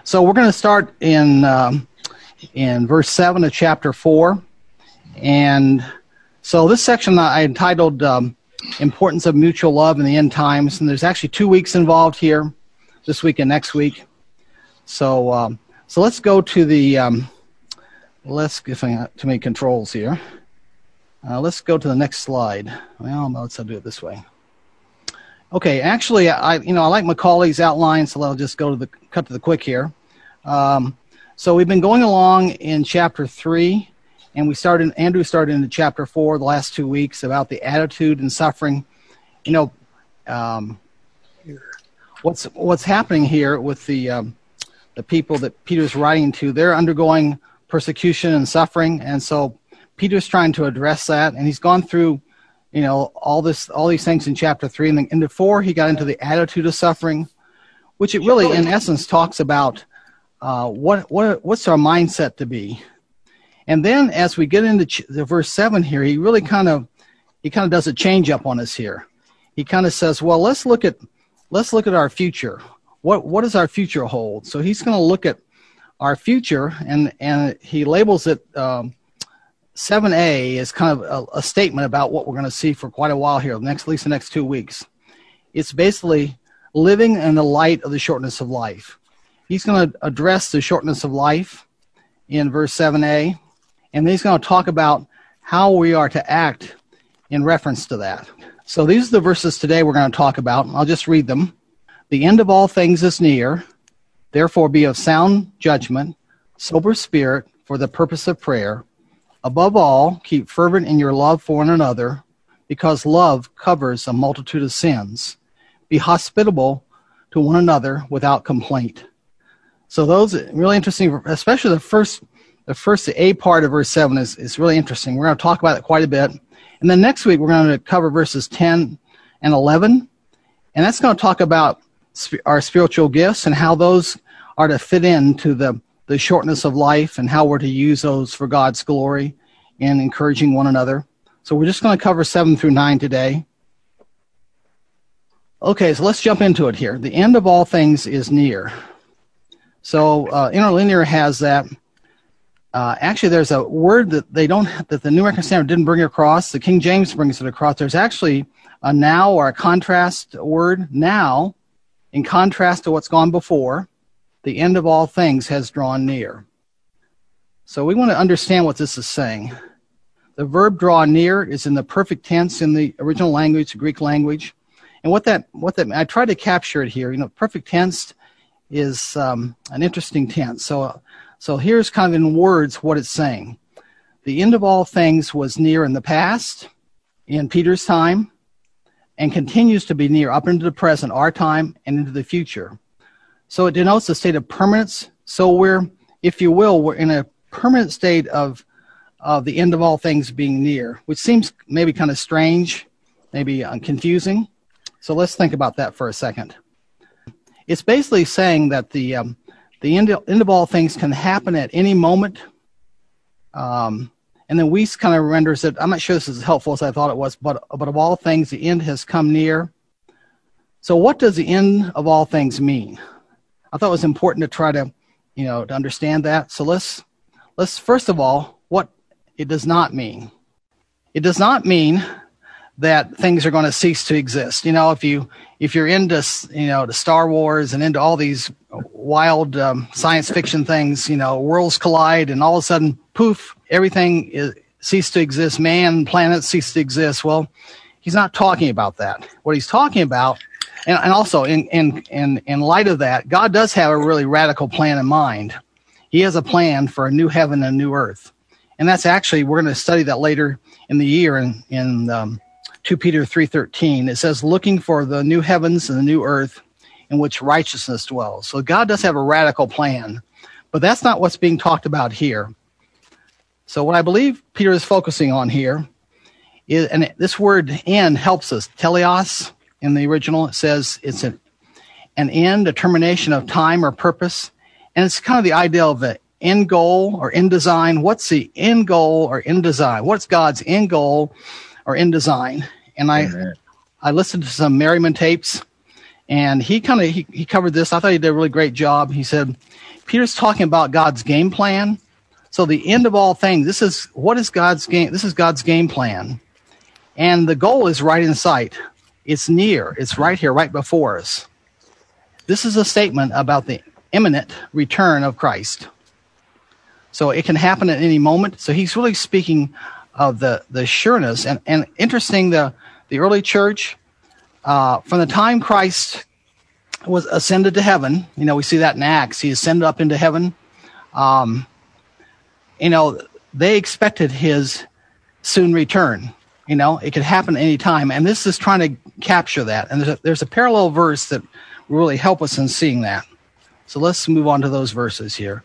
So we're going to start in verse 7 of chapter 4. And so this section I entitled Importance of Mutual Love in the End Times. And there's actually 2 weeks involved here, this week and next week. So let's go to the, let's get too many controls here. Let's go to the next slide. Well, let's do it this way. Okay, actually, I like Macaulay's outline, so I'll just cut to the quick here. So we've been going along in chapter 3, and Andrew started into chapter 4 the last 2 weeks about the attitude and suffering. What's happening here with the people that Peter's writing to? They're undergoing persecution and suffering, and so Peter's trying to address that, and he's gone through all these things in chapter 3, and then into 4 he got into the attitude of suffering, which it really in essence talks about what's our mindset to be. And then as we get into the verse 7 here, he really kind of does a change up on us here. He kind of says, well, let's look at our future. What does our future hold? So he's going to look at our future, and he labels it 7a is kind of a statement about what we're going to see for quite a while here, at least the next 2 weeks. It's basically living in the light of the shortness of life. He's going to address the shortness of life in verse 7a, and then he's going to talk about how we are to act in reference to that. So these are the verses today we're going to talk about. I'll just read them. The end of all things is near. Therefore be of sound judgment, sober spirit for the purpose of prayer. Above all, keep fervent in your love for one another, because love covers a multitude of sins. Be hospitable to one another without complaint. So those are really interesting, especially the first A part of verse 7 is really interesting. We're going to talk about it quite a bit. And then next week, we're going to cover verses 10 and 11. And that's going to talk about our spiritual gifts and how those are to fit into the shortness of life and how we're to use those for God's glory and encouraging one another. So we're just going to cover 7 through 9 today. Okay, so let's jump into it here. The end of all things is near. So Interlinear has that. Actually, there's a word that the New American Standard didn't bring across. The King James brings it across. There's actually a now or a contrast word. Now, in contrast to what's gone before, the end of all things has drawn near. So we want to understand what this is saying. The verb draw near is in the perfect tense in the original language, the Greek language. And what that I tried to capture it here. Perfect tense is an interesting tense. So here's kind of in words what it's saying. The end of all things was near in the past, in Peter's time, and continues to be near up into the present, our time, and into the future. So it denotes a state of permanence. So we're in a permanent state of the end of all things being near, which seems maybe kind of strange, maybe confusing. So let's think about that for a second. It's basically saying that the end of all things can happen at any moment. And then Weiss kind of renders it, I'm not sure this is as helpful as I thought it was, but of all things, the end has come near. So what does the end of all things mean? I thought it was important to try to, to understand that. So let's first of all, what it does not mean. It does not mean that things are going to cease to exist. If you're into, to Star Wars and into all these wild science fiction things, worlds collide and all of a sudden, poof, everything ceased to exist. Man, planets cease to exist. Well, he's not talking about that. What he's talking about, and also in light of that, God does have a really radical plan in mind. He has a plan for a new heaven and a new earth. And that's actually, we're going to study that later in the year in 2 Peter 3:13. It says, looking for the new heavens and the new earth in which righteousness dwells. So God does have a radical plan, but that's not what's being talked about here. So what I believe Peter is focusing on here is, and this word end helps us, teleos in the original, it says it's an end, a termination of time or purpose. And it's kind of the idea of the end goal or end design. What's the end goal or end design? What's God's end goal or end design? And I listened to some Merriman tapes, And he covered this. I thought he did a really great job. He said, Peter's talking about God's game plan. So the end of all things, this is God's game plan. And the goal is right in sight. It's near. It's right here, right before us. This is a statement about the imminent return of Christ. So it can happen at any moment. So he's really speaking of the sureness. And interesting, the early church, from the time Christ was ascended to heaven, we see that in Acts, he ascended up into heaven. They expected his soon return. It could happen any time. And this is trying to capture that. And there's a parallel verse that will really help us in seeing that. So let's move on to those verses here.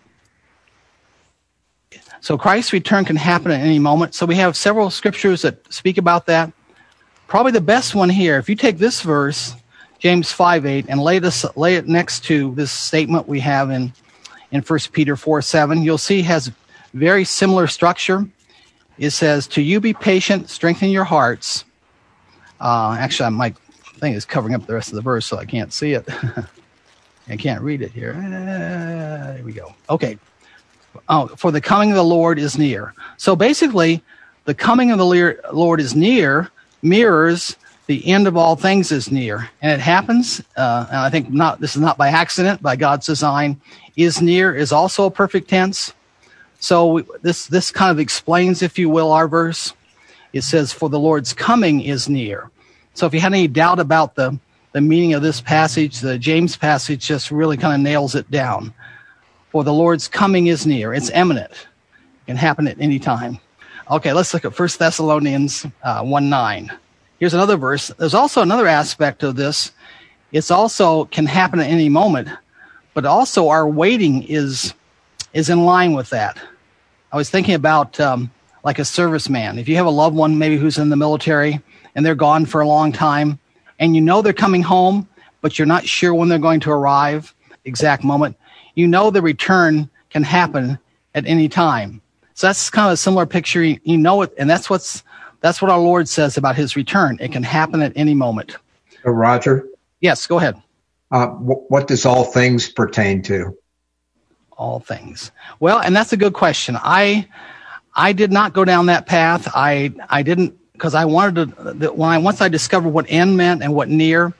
So Christ's return can happen at any moment. So we have several scriptures that speak about that. Probably the best one here, if you take this verse, James 5:8, and lay it next to this statement we have in 1 Peter 4:7, you'll see it has very similar structure. It says, to you be patient, strengthen your hearts. Actually, my thing is covering up the rest of the verse, so I can't see it. I can't read it here. There we go. Okay. For the coming of the Lord is near. So basically, the coming of the Lord is near mirrors the end of all things is near. And it happens, and I think this is not by accident, by God's design. Is near is also a perfect tense. So this kind of explains, if you will, our verse. It says, for the Lord's coming is near. So if you had any doubt about the meaning of this passage, the James passage just really kind of nails it down. For the Lord's coming is near. It's imminent. It can happen at any time. Okay, let's look at 1 Thessalonians 1:9. Here's another verse. There's also another aspect of this. It's also can happen at any moment, but also our waiting is in line with that. I was thinking about like a serviceman. If you have a loved one maybe who's in the military and they're gone for a long time, and they're coming home, but you're not sure when they're going to arrive, exact moment, the return can happen at any time. So that's kind of a similar picture. It, and that's what our Lord says about his return. It can happen at any moment. Roger? Yes, go ahead. What does all things pertain to? All things. Well, and that's a good question. I did not go down that path. I didn't, because I wanted to, once I discovered what end meant and what near,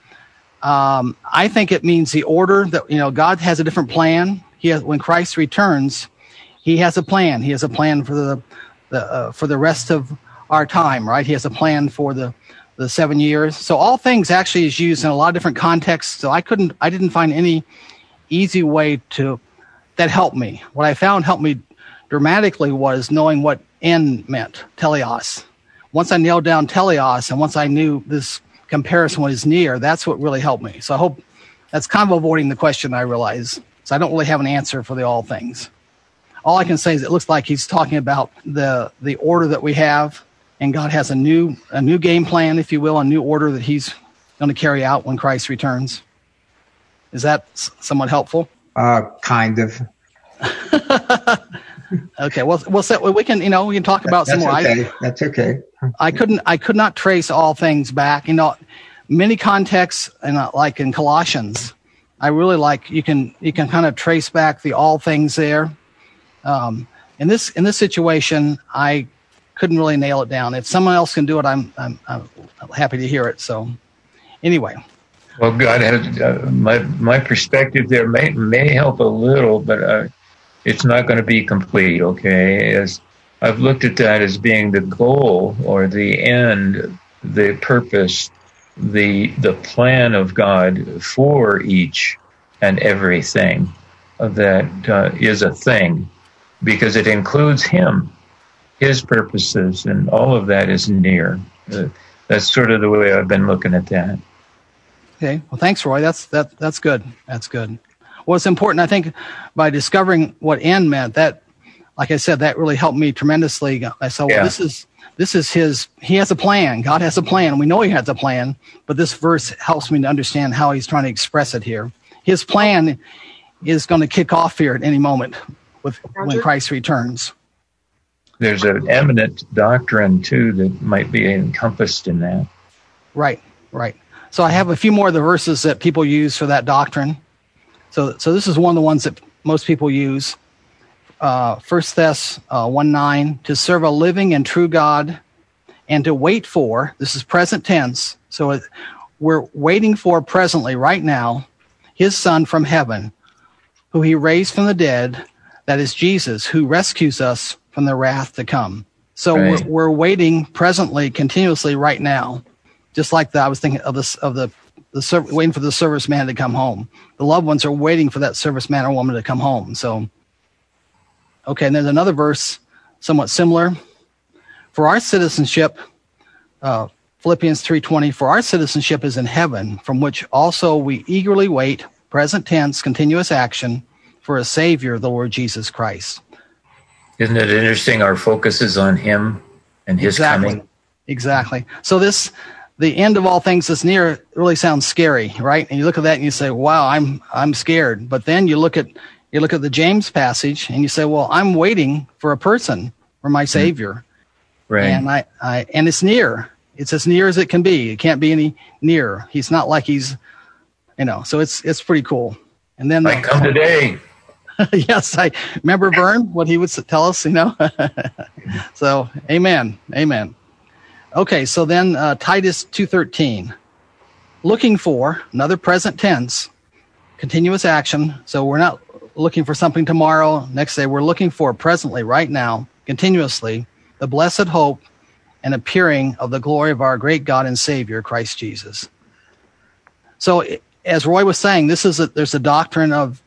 I think it means the order that, God has a different plan. When Christ returns, he has a plan. He has a plan for the rest of our time, right? He has a plan for the 7 years. So all things actually is used in a lot of different contexts. So I didn't find any easy way that helped me. What I found helped me dramatically was knowing what end meant, teleos. Once I nailed down teleos, and once I knew this comparison was near, that's what really helped me. So I hope that's kind of avoiding the question, I realize. So I don't really have an answer for the all things. All I can say is it looks like he's talking about the order that we have, and God has a new game plan, if you will, a new order that he's going to carry out when Christ returns. Is that somewhat helpful? Kind of. Okay, well, we can talk about some more. Okay. That's okay. I could not trace all things back. Many contexts, like in Colossians, I really like you can kind of trace back the all things there. In this situation, I couldn't really nail it down. If someone else can do it, I'm happy to hear it. So, anyway. Well, God has my perspective there may help a little, but it's not going to be complete. Okay, as I've looked at that as being the goal or the end, the purpose, the plan of God for each and everything that is a thing, because it includes Him, His purposes, and all of that is near. That's sort of the way I've been looking at that. Okay. Well, thanks, Roy. That's good. That's good. Well, it's important, I think, by discovering what end meant, that, like I said, that really helped me tremendously. I said, well, this is his, he has a plan. God has a plan. We know he has a plan, but this verse helps me to understand how he's trying to express it here. His plan is going to kick off here at any moment when Christ returns. There's an eminent doctrine, too, that might be encompassed in that. Right. So I have a few more of the verses that people use for that doctrine. So this is one of the ones that most people use. 1 Thess 1:9, to serve a living and true God and to wait for, this is present tense, so we're waiting for presently, right now, his Son from heaven, who he raised from the dead, that is Jesus, who rescues us from the wrath to come. So right. we're waiting presently, continuously, right now, just like I was thinking of waiting for the serviceman to come home. The loved ones are waiting for that serviceman or woman to come home. So, okay, and there's another verse somewhat similar. For our citizenship, Philippians 3:20, for our citizenship is in heaven, from which also we eagerly wait, present tense, continuous action, for a Savior, the Lord Jesus Christ. Isn't it interesting? Our focus is on him and his coming. Exactly. So the end of all things is near, really sounds scary, right? And you look at that and you say, wow, I'm scared. But then you look at the James passage and you say, well, I'm waiting for a person, for my Savior. Right. And and it's near. It's as near as it can be. It can't be any nearer. He's not like he's, so it's pretty cool. And then I come today. Yes, I remember Vern, what he would tell us, So, amen. Okay, so then Titus 2:13, looking for, another present tense, continuous action. So we're not looking for something tomorrow, next day. We're looking for presently, right now, continuously, the blessed hope and appearing of the glory of our great God and Savior, Christ Jesus. So, as Roy was saying, there's a doctrine of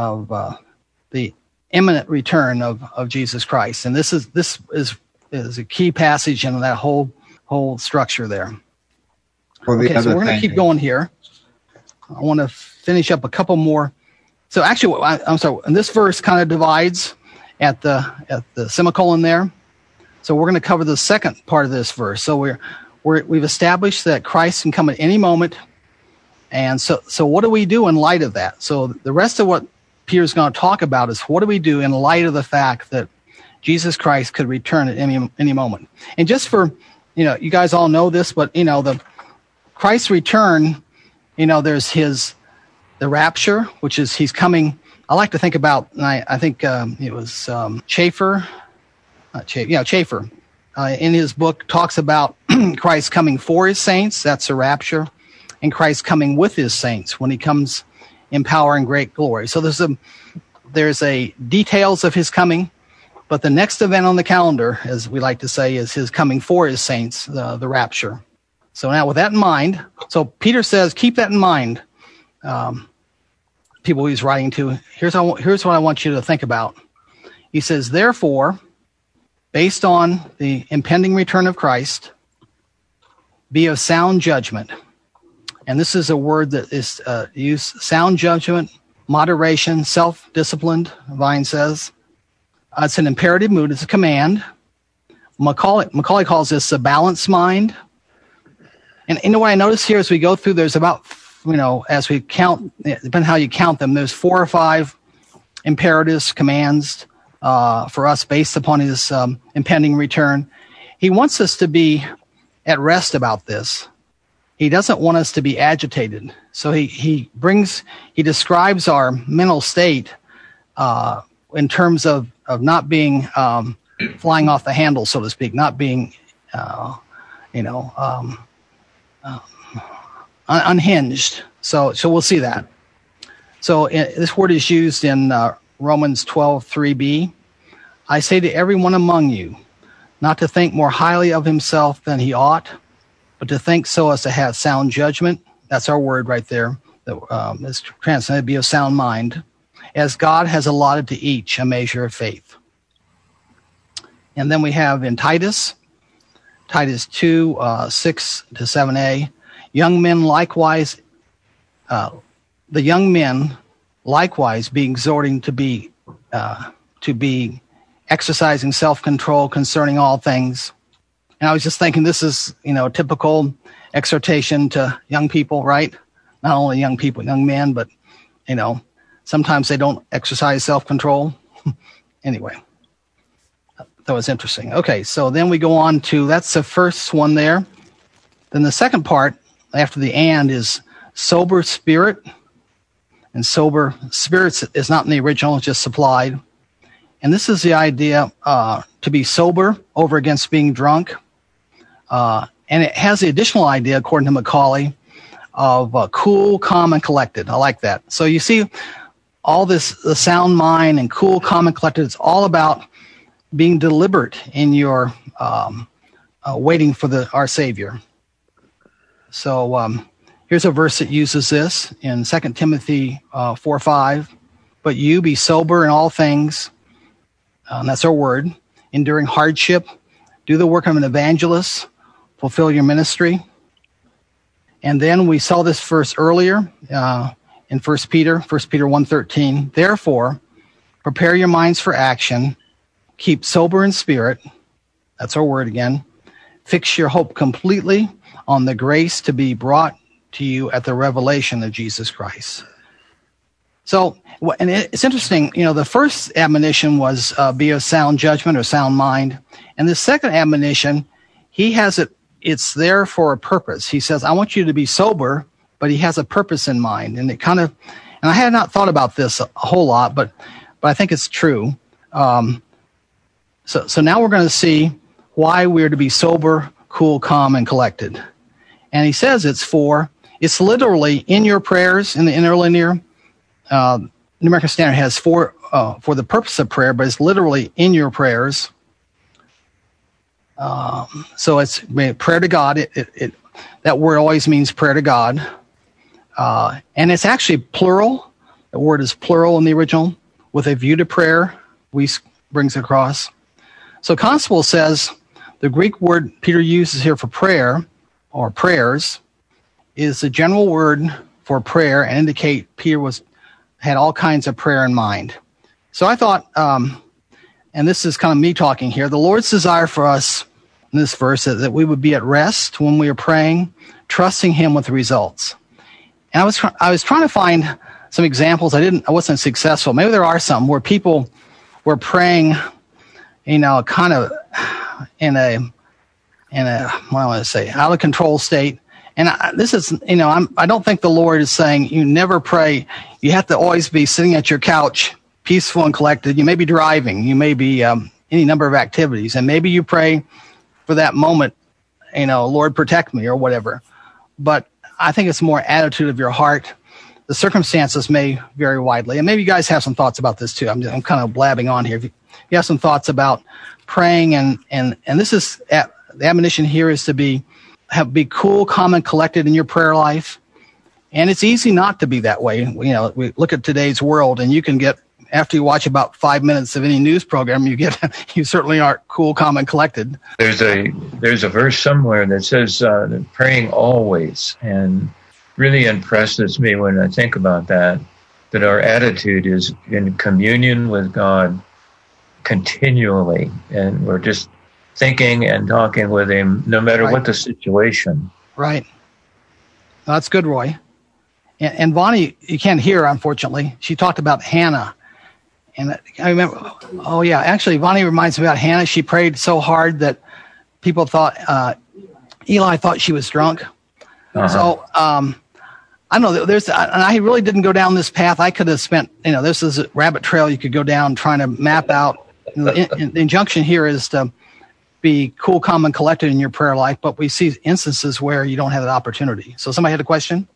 the imminent return of Jesus Christ, and this is a key passage in that whole structure there. Well, okay, so we're going to keep going here. I want to finish up a couple more. So actually, I'm sorry, and this verse kind of divides at the semicolon there. So we're going to cover the second part of this verse. So we've established that Christ can come at any moment. And so what do we do in light of that? So the rest of what Peter's going to talk about is what do we do in light of the fact that Jesus Christ could return at any moment. And just for, you guys all know this, but, the Christ's return, there's the rapture, which is he's coming. I like to think about, and I think it was Chafer, in his book talks about Christ coming for his saints. That's the rapture. And Christ coming with his saints when he comes in power and great glory. So there's a details of his coming, but the next event on the calendar, as we like to say, is his coming for his saints, the rapture. So now with that in mind, so Peter says, keep that in mind. People he's writing to, here's what I want you to think about. He says, therefore, based on the impending return of Christ, be of sound judgment. And this is a word that is used, sound judgment, moderation, self-disciplined, Vine says. It's an imperative mood. It's a command. Macaulay calls this a balanced mind. And what I notice here as we go through, there's about, as we count, depending on how you count them, there's 4 or 5 imperatives, commands for us based upon his impending return. He wants us to be at rest about this. He doesn't want us to be agitated. So he describes our mental state in terms of not being flying off the handle, so to speak, not being, unhinged. So we'll see that. So this word is used in Romans 12:3b. I say to everyone among you, not to think more highly of himself than he ought, but to think so as to have sound judgment. That's our word right there. That is translated, be of sound mind, as God has allotted to each a measure of faith. And then we have in Titus 2, 6 to 7a, young men likewise, the young men likewise be exhorting to be exercising self-control concerning all things. And I was just thinking this is, typical exhortation to young people, right? Not only young people, young men, but, sometimes they don't exercise self-control. Anyway, that was interesting. Okay, so then we go on to, that's the first one there. Then the second part after the and is sober spirit. And sober spirits is not in the original, it's just supplied. And this is the idea to be sober over against being drunk. And it has the additional idea, according to Macaulay, of cool, calm, and collected. I like that. So you see all this, the sound mind and cool, calm, and collected, it's all about being deliberate in your waiting for our Savior. So here's a verse that uses this in 2 Timothy 4:5. But you be sober in all things, and that's our word, enduring hardship, do the work of an evangelist, fulfill your ministry. And then we saw this verse earlier in 1 Peter 1:13. Therefore, prepare your minds for action, keep sober in spirit, that's our word again, fix your hope completely on the grace to be brought to you at the revelation of Jesus Christ. So, and it's interesting, the first admonition was be of sound judgment or sound mind. And the second admonition, he has it's there for a purpose. He says, I want you to be sober, but he has a purpose in mind. And and I had not thought about this a whole lot, but I think it's true. So now we're going to see why we're to be sober, cool, calm, and collected. And he says it's literally in your prayers in the interlinear. New American Standard has for the purpose of prayer, but it's literally in your prayers. So it's prayer to God. That word always means prayer to God. And it's actually plural. The word is plural in the original, with a view to prayer. Brings across. So Constable says the Greek word Peter uses here for prayer or prayers is the general word for prayer and indicate Peter had all kinds of prayer in mind. So I thought, and this is kind of me talking here, the Lord's desire for us in this verse is that we would be at rest when we are praying, trusting him with the results. And I was trying to find some examples. I wasn't successful. Maybe there are some where people were praying, kind of in a what I want to say, out of control state. And this is, I don't think the Lord is saying you never pray. You have to always be sitting at your couch, peaceful and collected. You may be driving. You may be any number of activities. And maybe you pray for that moment, Lord, protect me or whatever. But I think it's more attitude of your heart. The circumstances may vary widely. And maybe you guys have some thoughts about this too. I'm kind of blabbing on here. If you have some thoughts about praying and this is, the admonition here is to be cool, calm, and collected in your prayer life. And it's easy not to be that way. We look at today's world and you can get, after you watch about 5 minutes of any news program, you certainly aren't cool, calm, and collected. There's a verse somewhere that says praying always, and really impresses me when I think about that our attitude is in communion with God continually, and we're just thinking and talking with him no matter what the situation. Right. That's good, Roy. And Bonnie, you can't hear, unfortunately. She talked about Hannah. And I remember, actually, Bonnie reminds me about Hannah. She prayed so hard that people thought, Eli thought she was drunk. Uh-huh. So, I don't know, and I really didn't go down this path. I could have spent, this is a rabbit trail you could go down trying to map out. The injunction here is to be cool, calm, and collected in your prayer life, but we see instances where you don't have that opportunity. So somebody had a question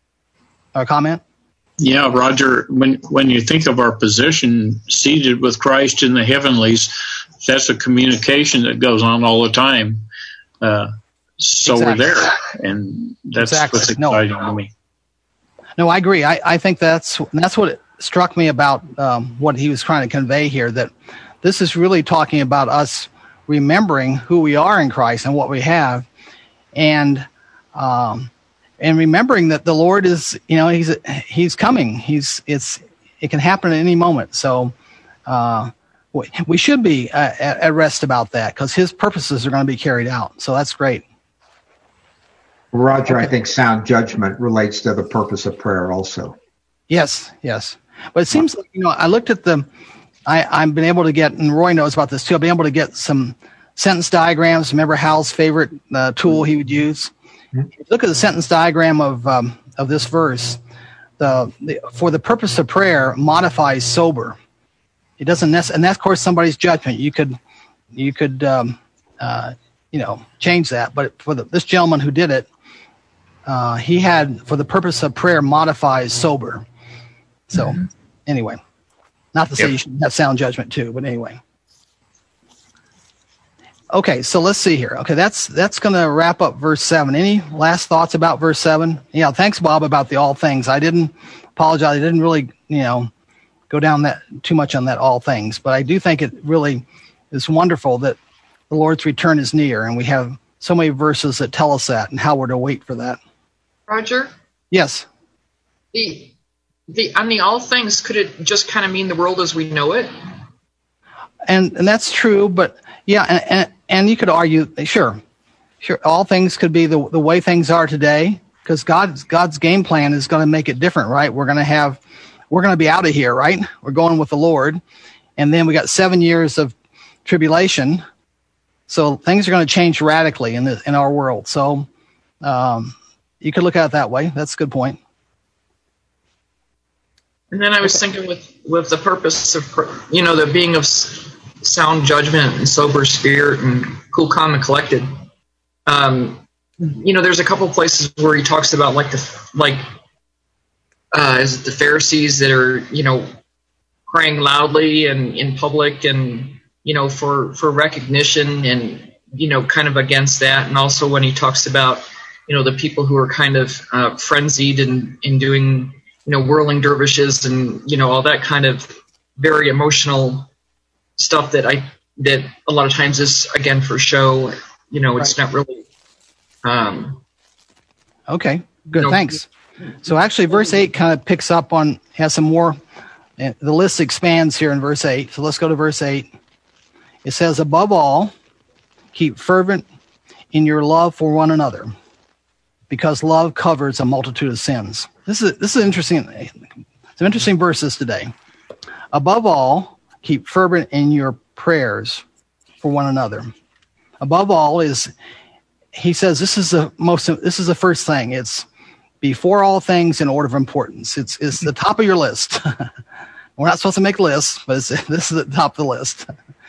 or a comment? Yeah, Roger, when you think of our position seated with Christ in the heavenlies, that's a communication that goes on all the time. So exactly. We're there, and that's what's exciting to me. No, I agree. I think that's what struck me about what he was trying to convey here, that this is really talking about us remembering who we are in Christ and what we have, and remembering that the Lord is, he's coming. It can happen at any moment. So we should be at rest about that, because his purposes are going to be carried out. So that's great. Roger, I think sound judgment relates to the purpose of prayer also. Yes. But it seems like, I looked at I've been able to get, and Roy knows about this too, I've been able to get some sentence diagrams. Remember Hal's favorite tool he would use? If you look at the sentence diagram of this verse, for the purpose of prayer modifies sober. It doesn't and that's of course somebody's judgment. You could change that, but for this gentleman who did it, he had for the purpose of prayer modifies sober. So anyway, not to say you should have sound judgment too, but anyway. Okay, so let's see here. Okay, that's going to wrap up verse 7. Any last thoughts about verse 7? Yeah, thanks, Bob, about the all things. I didn't apologize. I didn't really, go down that too much on that all things, but I do think it really is wonderful that the Lord's return is near, and we have so many verses that tell us that and how we're to wait for that. Roger? Yes. On the all things, could it just kind of mean the world as we know it? And that's true, but yeah, and you could argue, sure, all things could be the way things are today, because God's game plan is going to make it different, right? We're going to be out of here, right? We're going with the Lord, and then we got 7 years of tribulation, so things are going to change radically in our world. So you could look at it that way. That's a good point. And then I was thinking with the purpose of, the being of sound judgment and sober spirit and cool, calm, and collected. There's a couple places where he talks about is it the Pharisees that are, praying loudly and in public and, for recognition and, kind of against that. And also when he talks about, the people who are kind of frenzied in doing, whirling dervishes and, all that kind of very emotional stuff that a lot of times is, again, for show. It's not really. Okay, good, thanks. So actually verse 8 kind of picks up on, has some more, the list expands here in verse 8. So let's go to verse 8. It says, above all, keep fervent in your love for one another, because love covers a multitude of sins. This is interesting. Some interesting verses today. Above all, keep fervent in your prayers for one another. Above all he says this is the first thing. It's before all things in order of importance. It's the top of your list. We're not supposed to make lists, but this is the top of the list.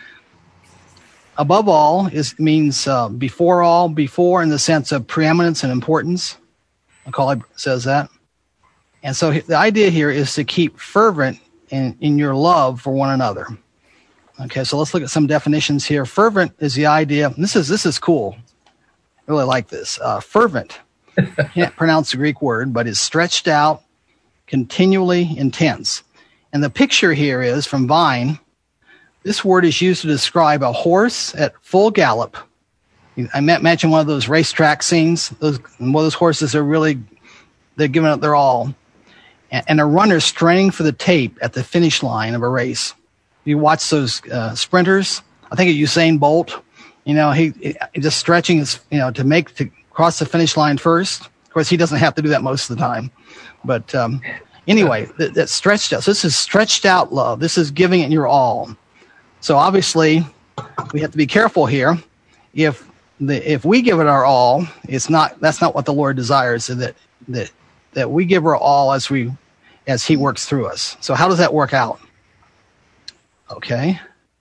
Above all means before all, before in the sense of preeminence and importance. Macaulay says that. And so the idea here is to keep fervent in your love for one another. Okay, so let's look at some definitions here. Fervent is the idea, and this is cool. I really like this. Fervent, can't pronounce the Greek word, but is stretched out, continually intense. And the picture here is from Vine. This word is used to describe a horse at full gallop. I imagine one of those racetrack scenes. One of those horses they're giving it their all. And a runner straining for the tape at the finish line of a race. You watch those sprinters. I think of Usain Bolt. He just stretching his, to cross the finish line first. Of course, he doesn't have to do that most of the time. But anyway, that's stretched out. So this is stretched out love. This is giving it your all. So obviously, we have to be careful here. If we give it our all, that's not what the Lord desires. That we give our all as He works through us. So how does that work out? Okay.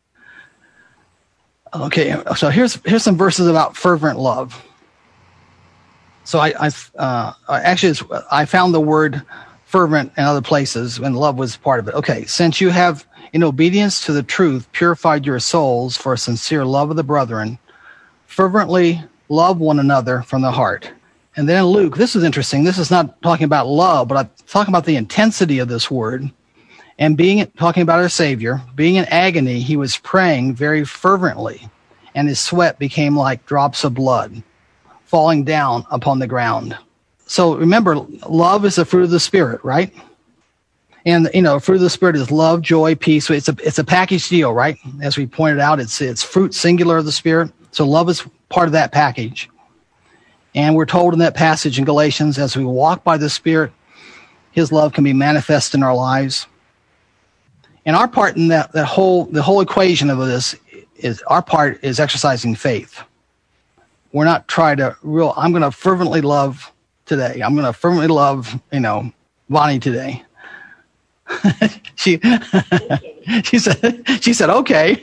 So here's some verses about fervent love. So I found the word fervent in other places, and love was part of it. Okay, since you have, in obedience to the truth, purified your souls for a sincere love of the brethren, fervently love one another from the heart. And then in Luke, this is interesting. This is not talking about love, but I'm talking about the intensity of this word. And talking about our Savior, being in agony, he was praying very fervently, and his sweat became like drops of blood falling down upon the ground. So remember, love is the fruit of the Spirit, right? And fruit of the Spirit is love, joy, peace. It's a package deal, right? As we pointed out, it's fruit singular of the Spirit. So love is part of that package. And we're told in that passage in Galatians, as we walk by the Spirit, his love can be manifest in our lives. And our part in the whole equation of this is our part is exercising faith. we're not trying to I'm going to fervently love today. I'm going to fervently love, Bonnie today. she said, okay.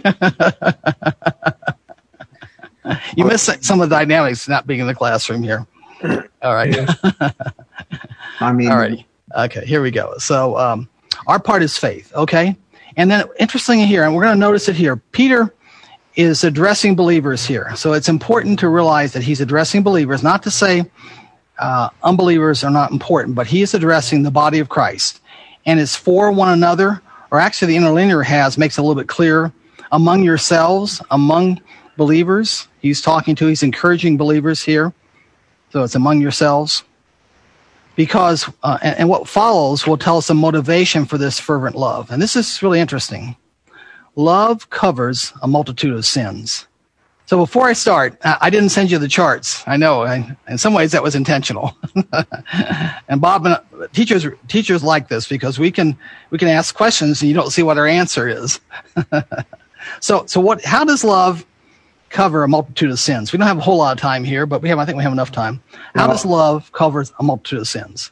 You missed some of the dynamics not being in the classroom here. All right. I mean, all right. Okay, here we go. So our part is faith, okay? And then interestingly here, and we're going to notice it here, Peter is addressing believers here. So it's important to realize that he's addressing believers, not to say unbelievers are not important, but he is addressing the body of Christ. And it's for one another, or actually the interlinear makes it a little bit clearer, among yourselves, among believers. He's encouraging believers here. So it's among yourselves. Because, and what follows will tell us the motivation for this fervent love. And this is really interesting. Love covers a multitude of sins. So before I start, I didn't send you the charts. I know, in some ways that was intentional. And Bob, teachers like this because we can ask questions and you don't see what our answer is. So how does love cover a multitude of sins? We don't have a whole lot of time here, but I think we have enough time. How does love cover a multitude of sins?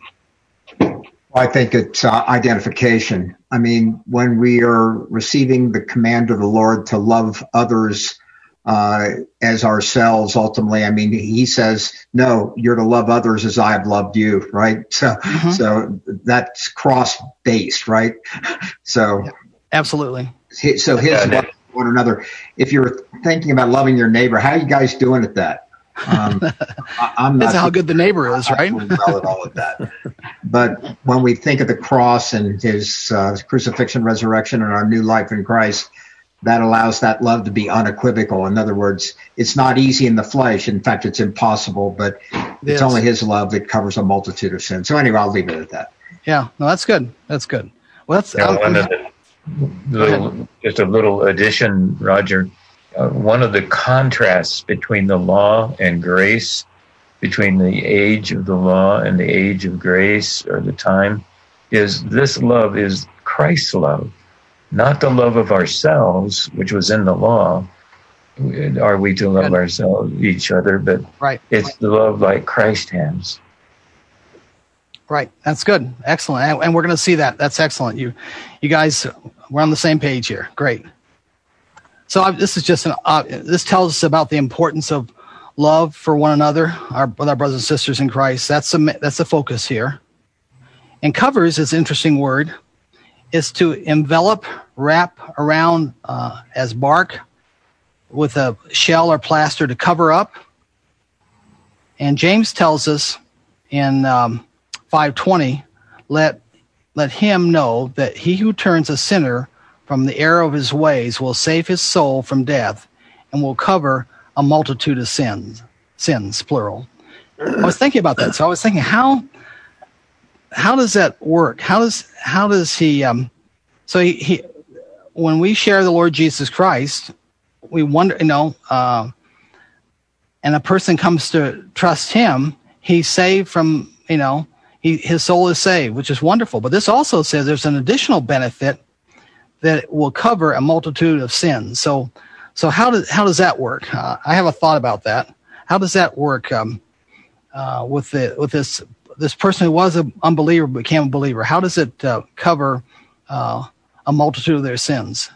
I think it's identification. I mean, when we are receiving the command of the Lord to love others as ourselves, ultimately, I mean, he says, no, you're to love others as I have loved you, right? So, So that's cross-based, right? So, yeah, absolutely. So his love for one another. If you're thinking about loving your neighbor, how are you guys doing at that? I'm not. That's how good the neighbor is, right? I'm not well at all at that. But when we think of the cross and his crucifixion, resurrection, and our new life in Christ, that allows that love to be unequivocal. In other words, it's not easy in the flesh. In fact, it's impossible, but it's only his love that covers a multitude of sins. So anyway, I'll leave it at that. Yeah, no, that's good. That's good. Well, that's just a little addition, Roger. One of the contrasts between the law and grace, between the age of the law and the age of grace, or the time, is this love is Christ's love, not the love of ourselves, which was in the law. Are we to love ourselves, each other? But it's the love like Christ has. Right. That's good. Excellent. And we're going to see that. That's excellent. You guys, we're on the same page here. Great. So this is just this tells us about the importance of love for one another, with our brothers and sisters in Christ. That's the focus here. And covers is an interesting word. Is to envelop, wrap around as bark with a shell or plaster to cover up. And James tells us in 5:20, let him know that he who turns a sinner from the error of his ways will save his soul from death and will cover a multitude of sins, plural. I was thinking about that. So I was thinking, how does that work? How does he, so he when we share the Lord Jesus Christ, we wonder, and a person comes to trust him, he's saved from, his soul is saved, which is wonderful. But this also says there's an additional benefit that will cover a multitude of sins. So how does that work? I have a thought about that. How does that work with this person who was an unbeliever became a believer? How does it cover a multitude of their sins?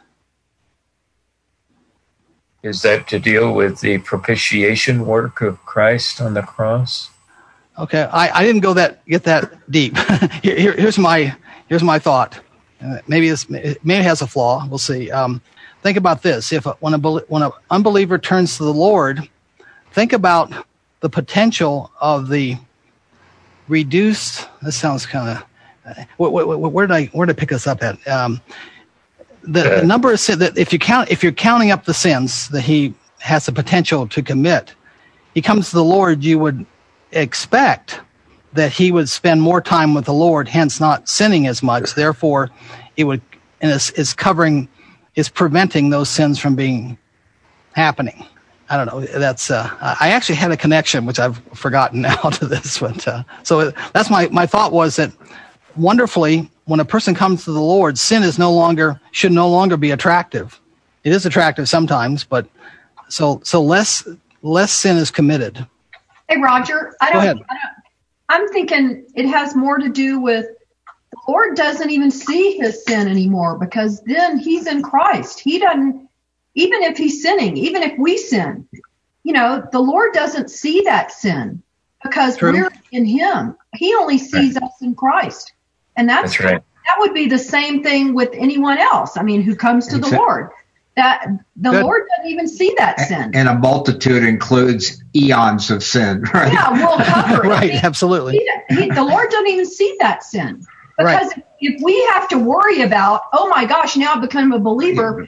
Is that to deal with the propitiation work of Christ on the cross? Okay, I didn't get that deep. Here's my thought. Maybe it has a flaw. We'll see. Think about this: when an unbeliever turns to the Lord, think about the potential of the reduced. This sounds kind of. Where did I pick this up at? The number of sins that if you're counting up the sins that he has the potential to commit, he comes to the Lord. You would expect that he would spend more time with the Lord, hence not sinning as much. Therefore, it would is preventing those sins from being happening. I don't know. That's I actually had a connection, which I've forgotten now to this. But so that's my thought was that wonderfully, when a person comes to the Lord, sin should no longer be attractive. It is attractive sometimes, but so less less sin is committed. Hey, Roger, I'm thinking it has more to do with the Lord doesn't even see his sin anymore, because then he's in Christ. He doesn't, even if he's sinning, even if we sin, the Lord doesn't see that sin because we're in him. He only sees us in Christ. And that's right. That would be the same thing with anyone else. I mean, who comes to the Lord. That the Lord doesn't even see that sin. And a multitude includes eons of sin, right? Yeah, we'll cover it. Right, absolutely. The Lord doesn't even see that sin. Because if we have to worry about, oh my gosh, now I've become a believer,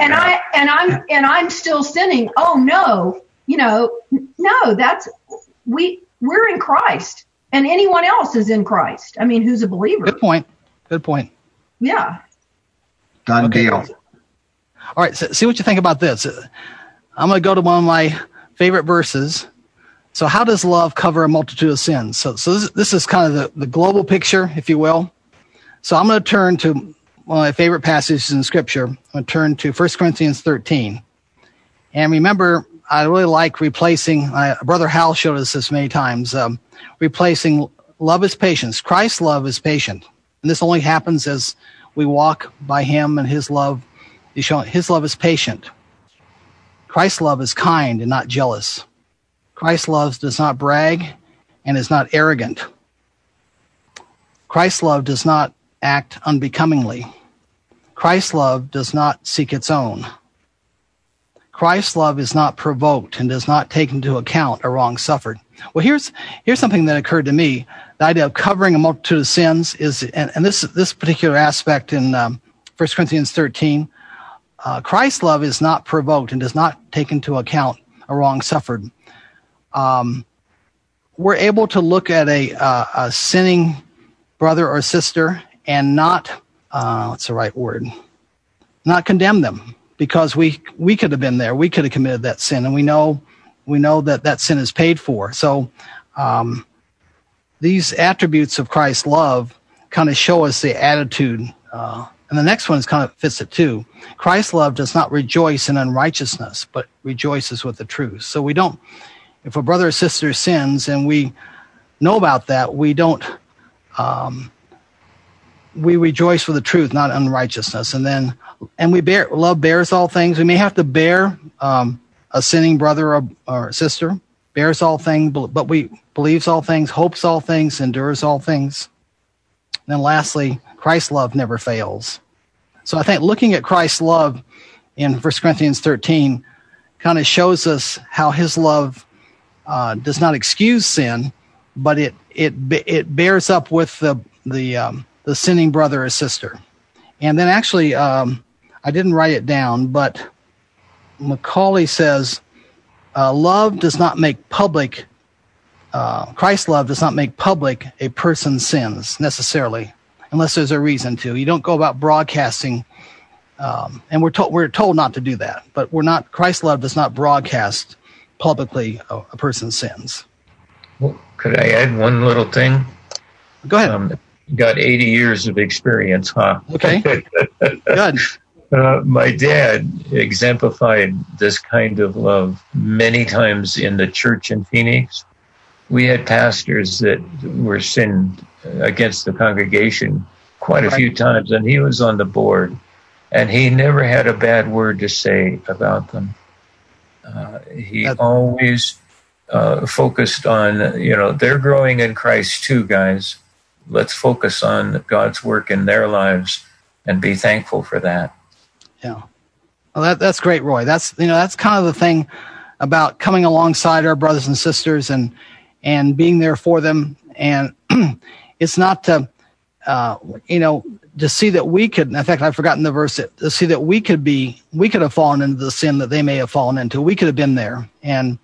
I'm still sinning. Oh no, no, that's we're in Christ, and anyone else is in Christ. I mean, who's a believer? Good point. Yeah. Done deal. All right, so see what you think about this. I'm going to go to one of my favorite verses. So how does love cover a multitude of sins? So this is kind of the global picture, if you will. So I'm going to turn to one of my favorite passages in Scripture. I'm going to turn to 1 Corinthians 13. And remember, I really like replacing, Brother Hal showed us this many times, replacing love is patience. Christ's love is patient. And this only happens as we walk by him and his love. His love is patient. Christ's love is kind and not jealous. Christ's love does not brag and is not arrogant. Christ's love does not act unbecomingly. Christ's love does not seek its own. Christ's love is not provoked and does not take into account a wrong suffered. Well, here's something that occurred to me. The idea of covering a multitude of sins is, and this particular aspect in 1 Corinthians 13, Christ's love is not provoked and does not take into account a wrong suffered. We're able to look at a sinning brother or sister and not, what's the right word? Not condemn them, because we could have been there. We could have committed that sin, and we know that sin is paid for. So these attributes of Christ's love kind of show us the attitude. And the next one kind of fits it too. Christ's love does not rejoice in unrighteousness, but rejoices with the truth. So we don't, if a brother or sister sins and we know about that, we don't, we rejoice with the truth, not unrighteousness. And love bears all things. We may have to bear a sinning brother or sister, bears all things, but we believes all things, hopes all things, endures all things. And then lastly, Christ's love never fails. So I think looking at Christ's love in 1 Corinthians 13 kind of shows us how his love does not excuse sin, but it bears up with the sinning brother or sister. And then actually, I didn't write it down, but Macaulay says, love does not make public, Christ's love does not make public a person's sins necessarily, unless there's a reason to. You don't go about broadcasting, and we're told not to do that, but Christ's love does not broadcast publicly a person's sins. Well, could I add one little thing? Go ahead. Got 80 years of experience, huh? Okay. Good. My dad exemplified this kind of love many times in the church in Phoenix. We had pastors that were sinned against the congregation quite a few times, and he was on the board, and he never had a bad word to say about them. He always focused on, they're growing in Christ too, guys. Let's focus on God's work in their lives and be thankful for that. Yeah. Well, that's great, Roy. That's kind of the thing about coming alongside our brothers and sisters and being there for them. And it's not to see that we could, in fact, I've forgotten the verse, to see that we could have fallen into the sin that they may have fallen into. We could have been there. And,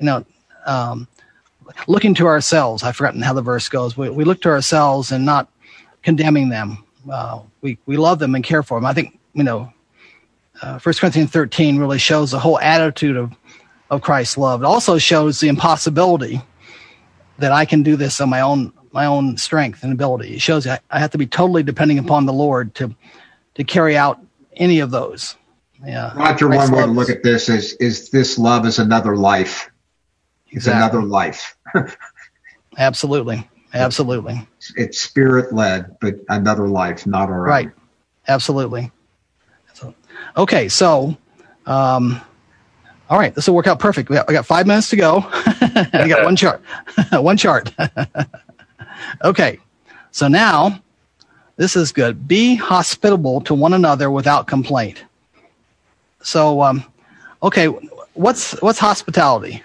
looking to ourselves, I've forgotten how the verse goes. We look to ourselves and not condemning them. We love them and care for them. I think, 1 Corinthians 13 really shows the whole attitude of Christ's love. It also shows the impossibility that I can do this on my own strength and ability. It shows I have to be totally depending upon the Lord to carry out any of those. Yeah. Roger, one way to look at this is this love is another life. It's another life. Absolutely. It's spirit-led, but another life, not our own. Right. Absolutely. Okay, so, all right, this will work out perfect. We got 5 minutes to go. I got one chart. One chart. Okay, so now this is good. Be hospitable to one another without complaint. So, okay, what's hospitality?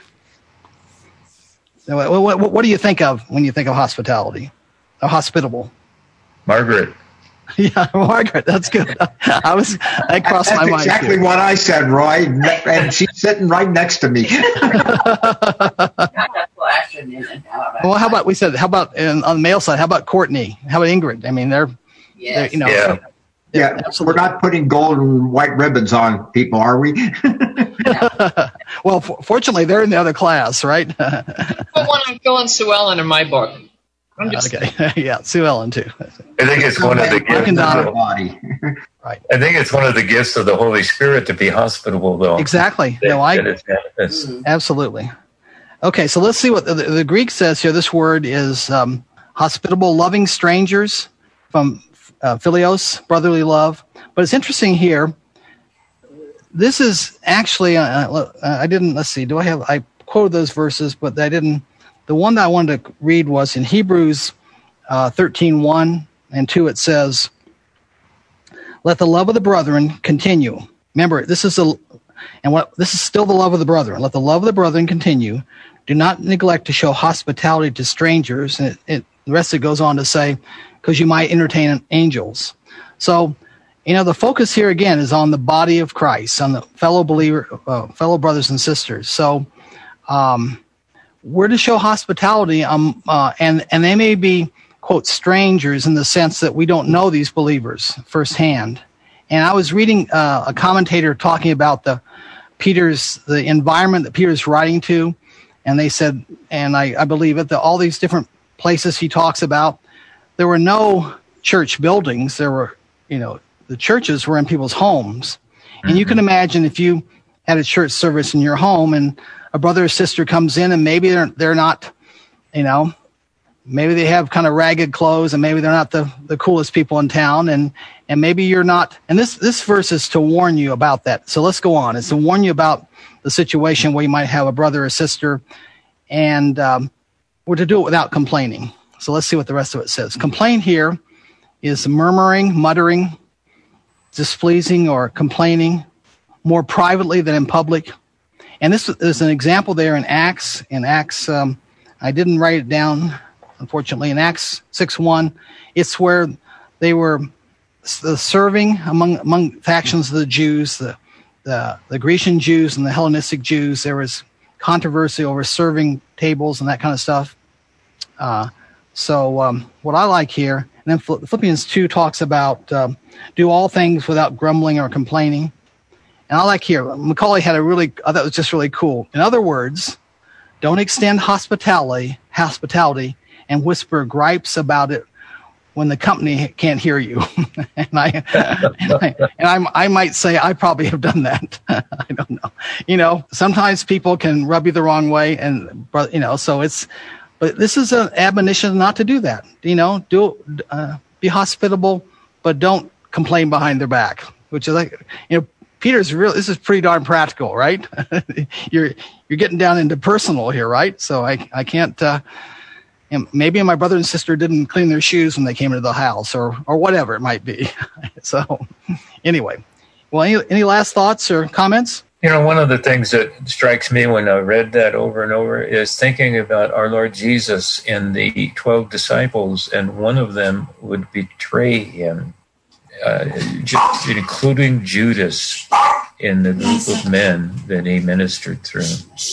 What do you think of when you think of hospitality? Hospitable. Margaret. Yeah, Margaret. That's good. I crossed my mind. That's exactly what I said, Roy, and she's sitting right next to me. Well, how about on the male side? How about Courtney? How about Ingrid? I mean, they're Yeah, we're not putting gold and white ribbons on people, are we? Well, fortunately, they're in the other class, right? But when I'm filling Sue Ellen in my book. Okay. Yeah, Sue Ellen too. I think it's one of the gifts of the body. Right. I think it's one of the gifts of the Holy Spirit to be hospitable, though. Exactly. Absolutely. Okay, so let's see what the Greek says here. This word is hospitable, loving strangers, from philios, brotherly love. But it's interesting here. This is actually, I didn't, let's see, I quoted those verses, but I didn't. The one that I wanted to read was in Hebrews 13:1 and 2. It says, "Let the love of the brethren continue." Remember, this is still the love of the brethren. Let the love of the brethren continue. Do not neglect to show hospitality to strangers. And the rest of it goes on to say, because you might entertain angels. So, the focus here again is on the body of Christ, on the fellow brothers and sisters. So, we're to show hospitality, and they may be, quote, strangers in the sense that we don't know these believers firsthand. And I was reading a commentator talking about the environment that Peter's writing to, and they said, and I believe it, that all these different places he talks about, there were no church buildings. There were, the churches were in people's homes. Mm-hmm. And you can imagine if you had a church service in your home and a brother or sister comes in and maybe they're not, maybe they have kind of ragged clothes and maybe they're not the coolest people in town and maybe you're not. And this verse is to warn you about that. So let's go on. It's to warn you about the situation where you might have a brother or sister and we're to do it without complaining. So let's see what the rest of it says. Complaint here is murmuring, muttering, displeasing or complaining more privately than in public. And this is an example there in Acts. I didn't write it down, unfortunately. In Acts 6:1, it's where they were serving among factions of the Jews, the Grecian Jews and the Hellenistic Jews. There was controversy over serving tables and that kind of stuff. So what I like here, and then Philippians 2 talks about do all things without grumbling or complaining. And I like here, Macaulay had I thought it was just really cool. In other words, don't extend hospitality and whisper gripes about it when the company can't hear you. and I might say I probably have done that. I don't know. Sometimes people can rub you the wrong way, and but this is an admonition not to do that. Be hospitable, but don't complain behind their back, which is like, Peter's this is pretty darn practical, right? You're getting down into personal here, right? So I can't, maybe my brother and sister didn't clean their shoes when they came into the house or whatever it might be. So anyway, well, any last thoughts or comments? One of the things that strikes me when I read that over and over is thinking about our Lord Jesus and the 12 disciples, and one of them would betray him. Including Judas in the group of men that he ministered through.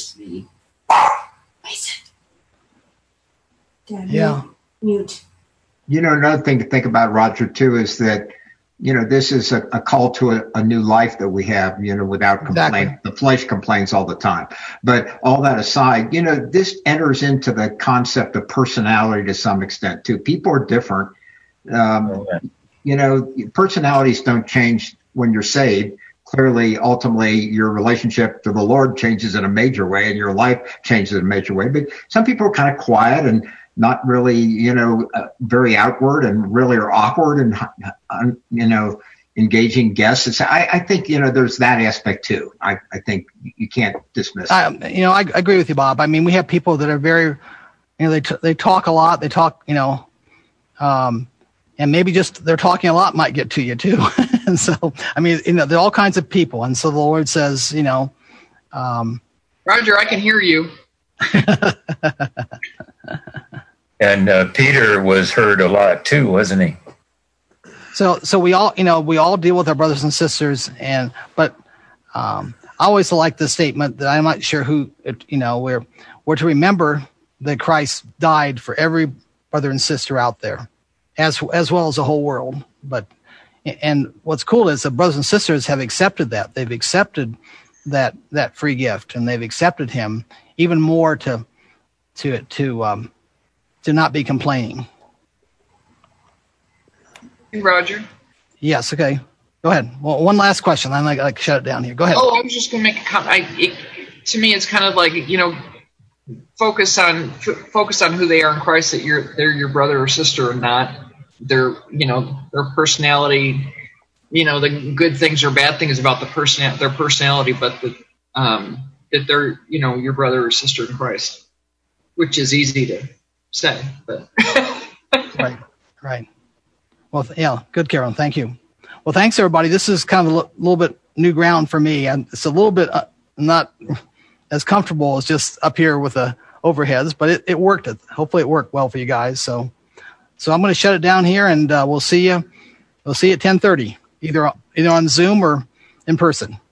Yeah. Mute. Another thing to think about, Roger, too, is that, this is a call to a new life that we have, without complaint. Exactly. The flesh complains all the time. But all that aside, this enters into the concept of personality to some extent, too. People are different. Personalities don't change when you're saved. clearly, ultimately, your relationship to the Lord changes in a major way, and your life changes in a major way. But some people are kind of quiet and not really, very outward, and really are awkward and, engaging guests. I think, there's that aspect too. I think you can't dismiss it. I agree with you, Bob. I mean, we have people that are very, they talk a lot. They talk, and maybe just they're talking a lot might get to you too. And so, I mean, there are all kinds of people. And so the Lord says, Roger, I can hear you. And Peter was heard a lot too, wasn't he? So we all deal with our brothers and sisters, but I always like the statement that I'm not sure who, we're to remember that Christ died for every brother and sister out there, as well as the whole world. And what's cool is the brothers and sisters have accepted that. They've accepted that free gift, and they've accepted him even more to not be complaining. Roger. Yes. Okay. Go ahead. Well, one last question. I'm like shut it down here. Go ahead. Oh, I was just going to make a comment. To me, it's kind of like focus on who they are in Christ. That they're your brother or sister or not. Their personality. The good things or bad things about their personality, but that they're your brother or sister in Christ, which is easy to say, but right. Well, yeah, good, Carolyn. Thank you. Well, thanks, everybody. This is kind of a little bit new ground for me, and it's a little bit not as comfortable as just up here with the overheads, but it worked. Hopefully, it worked well for you guys. So I'm going to shut it down here, and we'll see you. We'll see you at 10:30, either on Zoom or in person.